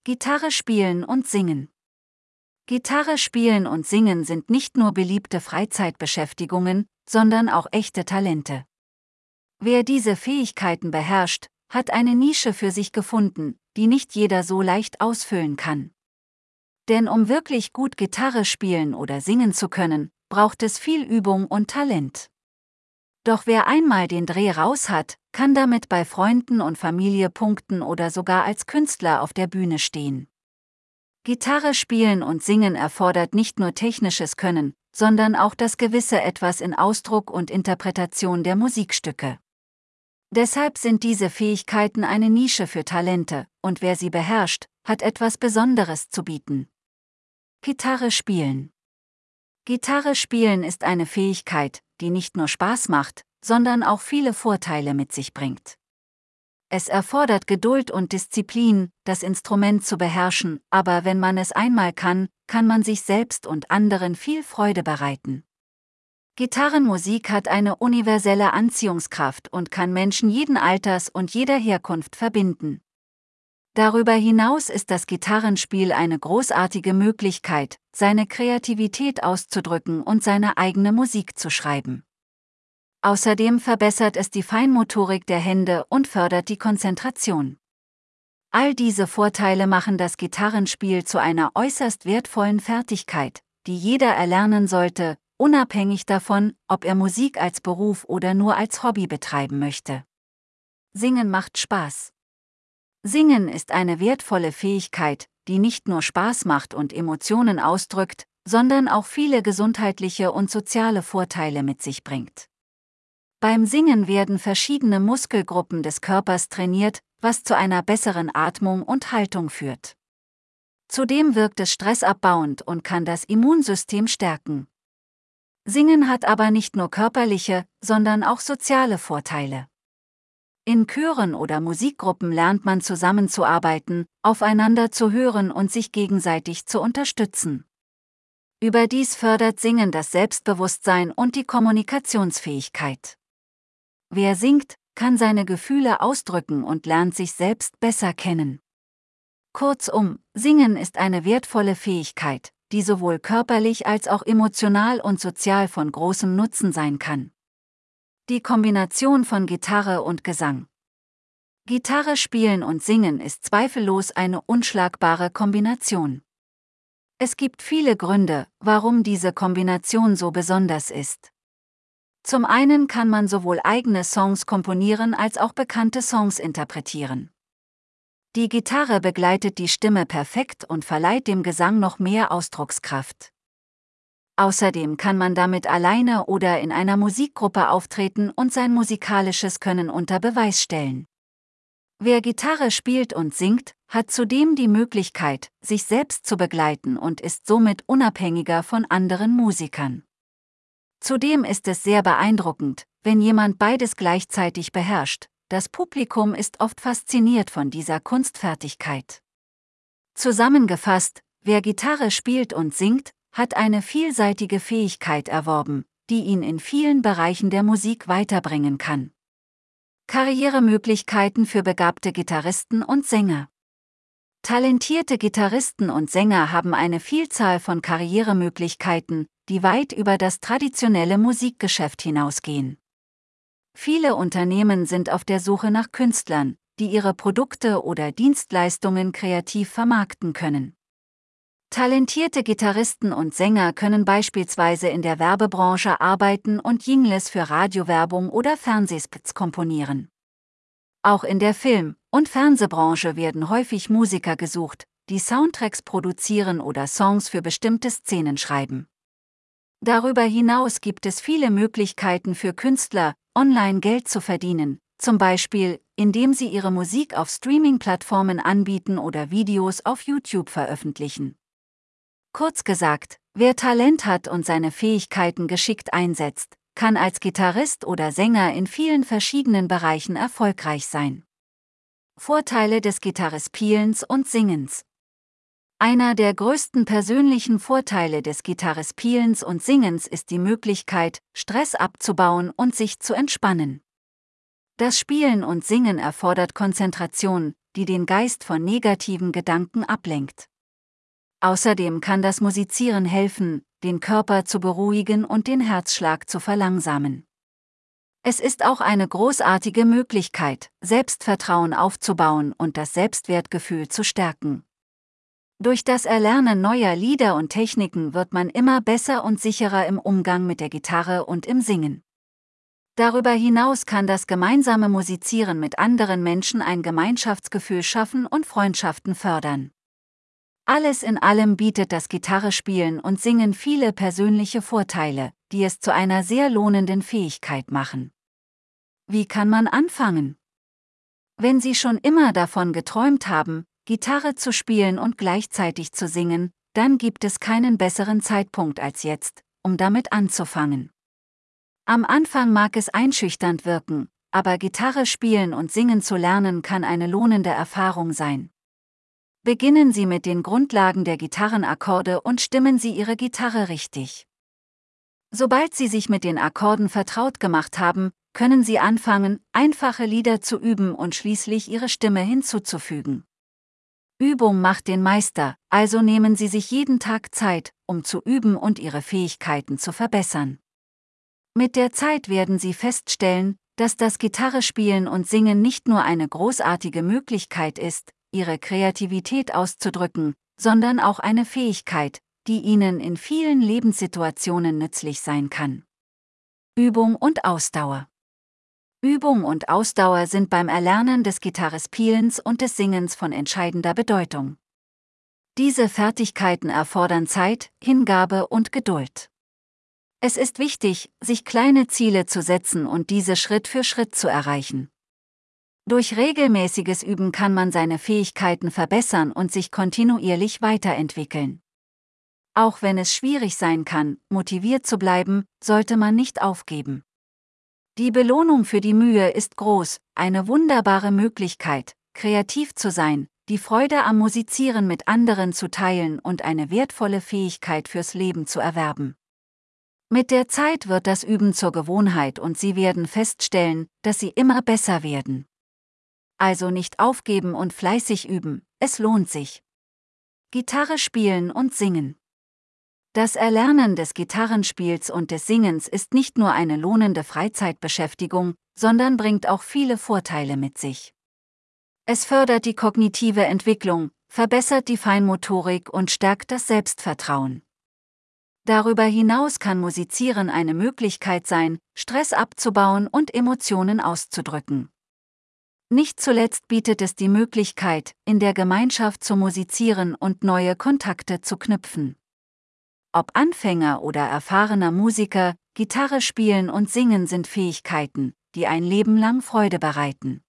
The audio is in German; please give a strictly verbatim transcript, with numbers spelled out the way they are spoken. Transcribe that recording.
Gitarre spielen und singen. Gitarre spielen und singen sind nicht nur beliebte Freizeitbeschäftigungen, sondern auch echte Talente. Wer diese Fähigkeiten beherrscht, hat eine Nische für sich gefunden, die nicht jeder so leicht ausfüllen kann. Denn um wirklich gut Gitarre spielen oder singen zu können, braucht es viel Übung und Talent. Doch wer einmal den Dreh raus hat, kann damit bei Freunden und Familie punkten oder sogar als Künstler auf der Bühne stehen. Gitarre spielen und singen erfordert nicht nur technisches Können, sondern auch das gewisse Etwas in Ausdruck und Interpretation der Musikstücke. Deshalb sind diese Fähigkeiten eine Nische für Talente, und wer sie beherrscht, hat etwas Besonderes zu bieten. Gitarre spielen. Gitarre spielen ist eine Fähigkeit, die nicht nur Spaß macht, sondern auch viele Vorteile mit sich bringt. Es erfordert Geduld und Disziplin, das Instrument zu beherrschen, aber wenn man es einmal kann, kann man sich selbst und anderen viel Freude bereiten. Gitarrenmusik hat eine universelle Anziehungskraft und kann Menschen jeden Alters und jeder Herkunft verbinden. Darüber hinaus ist das Gitarrenspiel eine großartige Möglichkeit, seine Kreativität auszudrücken und seine eigene Musik zu schreiben. Außerdem verbessert es die Feinmotorik der Hände und fördert die Konzentration. All diese Vorteile machen das Gitarrenspiel zu einer äußerst wertvollen Fertigkeit, die jeder erlernen sollte, unabhängig davon, ob er Musik als Beruf oder nur als Hobby betreiben möchte. Singen macht Spaß. Singen ist eine wertvolle Fähigkeit, die nicht nur Spaß macht und Emotionen ausdrückt, sondern auch viele gesundheitliche und soziale Vorteile mit sich bringt. Beim Singen werden verschiedene Muskelgruppen des Körpers trainiert, was zu einer besseren Atmung und Haltung führt. Zudem wirkt es stressabbauend und kann das Immunsystem stärken. Singen hat aber nicht nur körperliche, sondern auch soziale Vorteile. In Chören oder Musikgruppen lernt man zusammenzuarbeiten, aufeinander zu hören und sich gegenseitig zu unterstützen. Überdies fördert Singen das Selbstbewusstsein und die Kommunikationsfähigkeit. Wer singt, kann seine Gefühle ausdrücken und lernt sich selbst besser kennen. Kurzum, Singen ist eine wertvolle Fähigkeit, die sowohl körperlich als auch emotional und sozial von großem Nutzen sein kann. Die Kombination von Gitarre und Gesang. Gitarre spielen und singen ist zweifellos eine unschlagbare Kombination. Es gibt viele Gründe, warum diese Kombination so besonders ist. Zum einen kann man sowohl eigene Songs komponieren als auch bekannte Songs interpretieren. Die Gitarre begleitet die Stimme perfekt und verleiht dem Gesang noch mehr Ausdruckskraft. Außerdem kann man damit alleine oder in einer Musikgruppe auftreten und sein musikalisches Können unter Beweis stellen. Wer Gitarre spielt und singt, hat zudem die Möglichkeit, sich selbst zu begleiten und ist somit unabhängiger von anderen Musikern. Zudem ist es sehr beeindruckend, wenn jemand beides gleichzeitig beherrscht. Das Publikum ist oft fasziniert von dieser Kunstfertigkeit. Zusammengefasst, wer Gitarre spielt und singt, hat eine vielseitige Fähigkeit erworben, die ihn in vielen Bereichen der Musik weiterbringen kann. Karrieremöglichkeiten für begabte Gitarristen und Sänger. Talentierte Gitarristen und Sänger haben eine Vielzahl von Karrieremöglichkeiten, die weit über das traditionelle Musikgeschäft hinausgehen. Viele Unternehmen sind auf der Suche nach Künstlern, die ihre Produkte oder Dienstleistungen kreativ vermarkten können. Talentierte Gitarristen und Sänger können beispielsweise in der Werbebranche arbeiten und Jingles für Radiowerbung oder Fernsehspots komponieren. Auch in der Film- und Fernsehbranche werden häufig Musiker gesucht, die Soundtracks produzieren oder Songs für bestimmte Szenen schreiben. Darüber hinaus gibt es viele Möglichkeiten für Künstler, online Geld zu verdienen, zum Beispiel, indem sie ihre Musik auf Streaming-Plattformen anbieten oder Videos auf YouTube veröffentlichen. Kurz gesagt, wer Talent hat und seine Fähigkeiten geschickt einsetzt, kann als Gitarrist oder Sänger in vielen verschiedenen Bereichen erfolgreich sein. Vorteile des Gitarrespielens und Singens. Einer der größten persönlichen Vorteile des Gitarrespielens und Singens ist die Möglichkeit, Stress abzubauen und sich zu entspannen. Das Spielen und Singen erfordert Konzentration, die den Geist von negativen Gedanken ablenkt. Außerdem kann das Musizieren helfen, den Körper zu beruhigen und den Herzschlag zu verlangsamen. Es ist auch eine großartige Möglichkeit, Selbstvertrauen aufzubauen und das Selbstwertgefühl zu stärken. Durch das Erlernen neuer Lieder und Techniken wird man immer besser und sicherer im Umgang mit der Gitarre und im Singen. Darüber hinaus kann das gemeinsame Musizieren mit anderen Menschen ein Gemeinschaftsgefühl schaffen und Freundschaften fördern. Alles in allem bietet das Gitarrespielen und Singen viele persönliche Vorteile, die es zu einer sehr lohnenden Fähigkeit machen. Wie kann man anfangen? Wenn Sie schon immer davon geträumt haben, Gitarre zu spielen und gleichzeitig zu singen, dann gibt es keinen besseren Zeitpunkt als jetzt, um damit anzufangen. Am Anfang mag es einschüchternd wirken, aber Gitarre spielen und singen zu lernen kann eine lohnende Erfahrung sein. Beginnen Sie mit den Grundlagen der Gitarrenakkorde und stimmen Sie Ihre Gitarre richtig. Sobald Sie sich mit den Akkorden vertraut gemacht haben, können Sie anfangen, einfache Lieder zu üben und schließlich Ihre Stimme hinzuzufügen. Übung macht den Meister, also nehmen Sie sich jeden Tag Zeit, um zu üben und Ihre Fähigkeiten zu verbessern. Mit der Zeit werden Sie feststellen, dass das Gitarrespielen und Singen nicht nur eine großartige Möglichkeit ist, Ihre Kreativität auszudrücken, sondern auch eine Fähigkeit, die Ihnen in vielen Lebenssituationen nützlich sein kann. Übung und Ausdauer. Übung und Ausdauer sind beim Erlernen des Gitarrespielens und des Singens von entscheidender Bedeutung. Diese Fertigkeiten erfordern Zeit, Hingabe und Geduld. Es ist wichtig, sich kleine Ziele zu setzen und diese Schritt für Schritt zu erreichen. Durch regelmäßiges Üben kann man seine Fähigkeiten verbessern und sich kontinuierlich weiterentwickeln. Auch wenn es schwierig sein kann, motiviert zu bleiben, sollte man nicht aufgeben. Die Belohnung für die Mühe ist groß, eine wunderbare Möglichkeit, kreativ zu sein, die Freude am Musizieren mit anderen zu teilen und eine wertvolle Fähigkeit fürs Leben zu erwerben. Mit der Zeit wird das Üben zur Gewohnheit und Sie werden feststellen, dass Sie immer besser werden. Also nicht aufgeben und fleißig üben, es lohnt sich. Gitarre spielen und singen. Das Erlernen des Gitarrenspiels und des Singens ist nicht nur eine lohnende Freizeitbeschäftigung, sondern bringt auch viele Vorteile mit sich. Es fördert die kognitive Entwicklung, verbessert die Feinmotorik und stärkt das Selbstvertrauen. Darüber hinaus kann Musizieren eine Möglichkeit sein, Stress abzubauen und Emotionen auszudrücken. Nicht zuletzt bietet es die Möglichkeit, in der Gemeinschaft zu musizieren und neue Kontakte zu knüpfen. Ob Anfänger oder erfahrener Musiker, Gitarre spielen und singen sind Fähigkeiten, die ein Leben lang Freude bereiten.